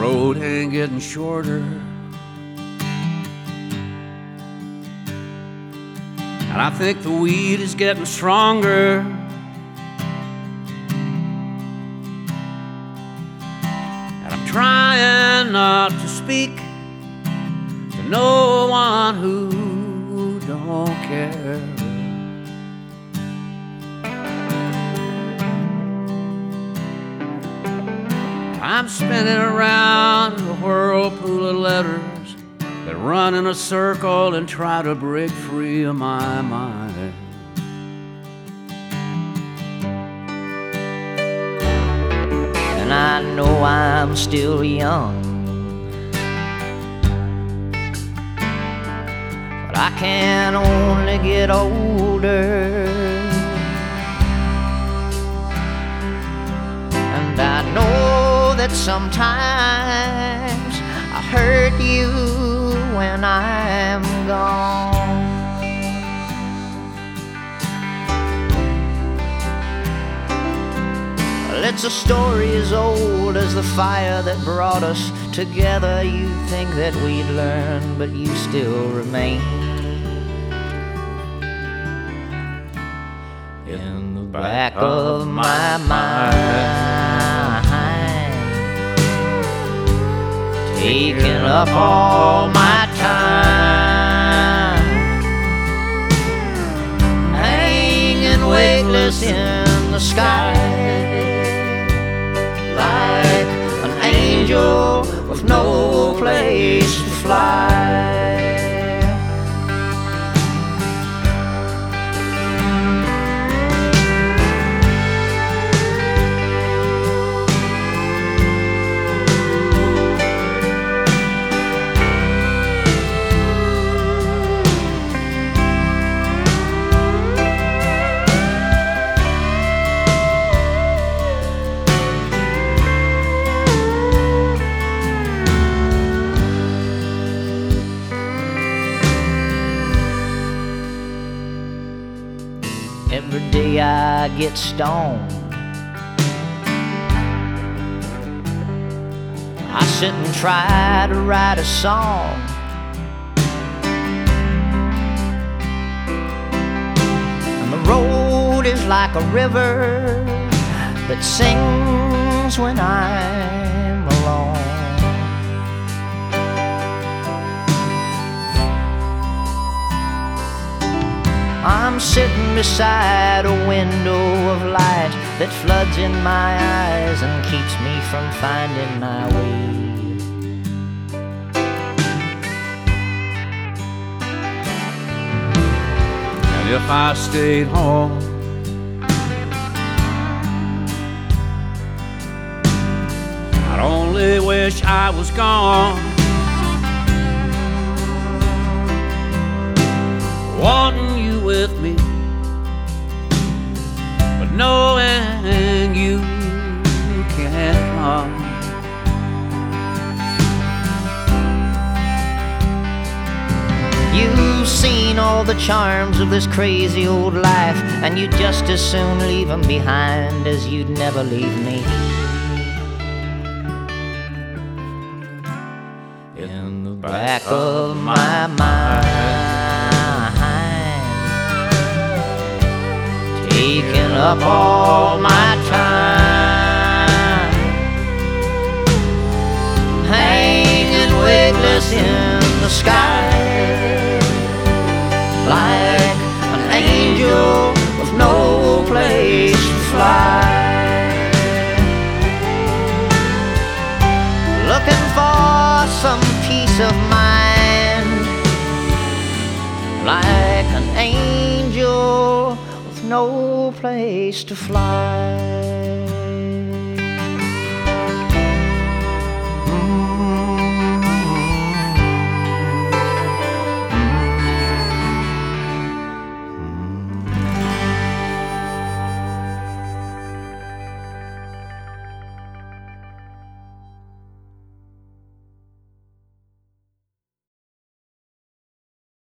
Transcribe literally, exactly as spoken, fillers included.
road ain't getting shorter, and I think the weed is getting stronger. And I'm trying not to speak to no one who don't care. I'm spinning around a whirlpool of letters that run in a circle and try to break free of my mind. And I know I'm still young, but I can only get older. And I know that sometimes I hurt you when I'm gone. Well, it's a story as old as the fire that brought us together. You'd think that we'd learn, but you still remain in the back of my mind, taking up all my time, hanging weightless in the sky, like an angel with no place to fly. Every day I get stoned, I sit and try to write a song. And the road is like a river that sings when I'm alone. I'm sitting beside a window of light that floods in my eyes and keeps me from finding my way. And if I stayed home, I'd only wish I was gone, wanting you with me, but knowing you can't come. You've seen all the charms of this crazy old life, and you'd just as soon leave them behind as you'd never leave me. In the back of my mind, taking up all my time, hanging weightless in the sky, like an angel with no place to fly, looking for some peace of mind, like an angel no place to fly.